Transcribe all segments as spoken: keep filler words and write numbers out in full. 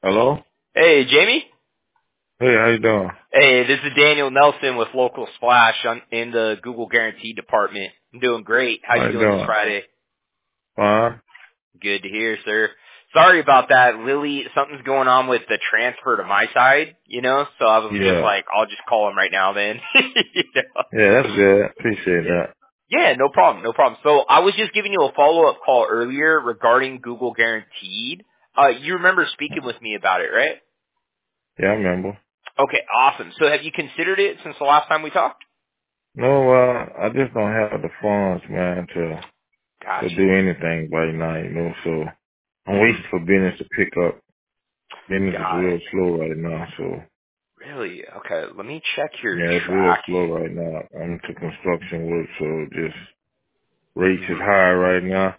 Hello? Hey, Jamie. Hey, how you doing? Hey, this is Daniel Nelson with Local Splash. I'm in the Google Guarantee department. I'm doing great. How How you you doing this doing? Friday? Fine? Good to hear, sir. Sorry about that, Lily. Something's going on with the transfer to my side, you know. So I was just Yeah. like, I'll just call him right now, then. you know? Yeah, that's good. Appreciate Yeah. that. Yeah, no problem, no problem. So I was just giving you a follow-up call earlier regarding Google Guaranteed. Uh, you remember speaking with me about it, right? Yeah, I remember. Okay, awesome. So have you considered it since the last time we talked? No, uh, I just don't have the funds, man, to to Gotcha. do anything right now, you know, so I'm hmm waiting for business to pick up. Business is Got it. real slow right now, so Really? Okay, let me check your yeah, it's real slow tracking. right now. I'm into construction work, so just rates is Mhm. high right now.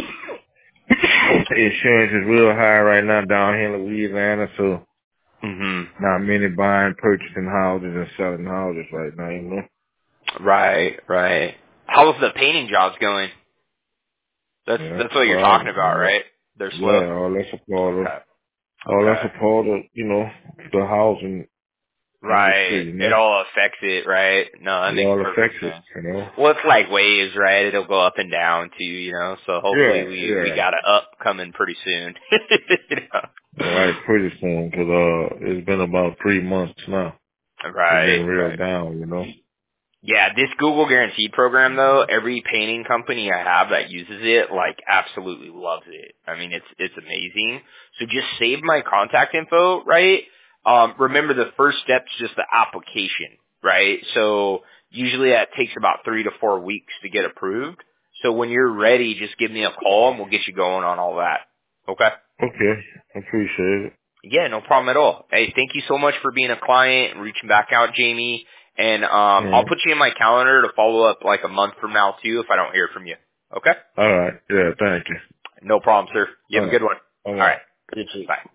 Insurance is real high right now down here in Louisiana, so Mhm. not many buying, purchasing houses and selling houses right now, you know. Right, right. How's the painting jobs going? That's Yeah, that's that's the what you're talking problem, about, man. right? They're slow. Yeah, all that's a part of, Okay. all Okay. that's a part of, you know, the housing Right. industry, you It know. all affects it, right? No, that It makes all perfect affects it, sense. you know. Well, it's like waves, right? It'll go up and down too, you know. So hopefully Yeah, we we yeah. got a up coming pretty soon. you All right, know? pretty soon, cause uh, it's been about three months now. It's Right, been real right. down, you know. Yeah, this Google Guaranteed program though, every painting company I have that uses it, like, absolutely loves it. I mean, it's, it's amazing. So just save my contact info, right? Um, remember the first step's just the application, right? So usually that takes about three to four weeks to get approved. So when you're ready, just give me a call and we'll get you going on all that. Okay? Okay, appreciate it. Yeah, no problem at all. Hey, thank you so much for being a client and reaching back out, Jamie. And um, I'll Mm. put you in my calendar to follow up like a month from now too if I don't hear from you. Okay? All right, yeah, thank you. No problem, sir. You All have a right, good one. all All right. right. You too. Bye.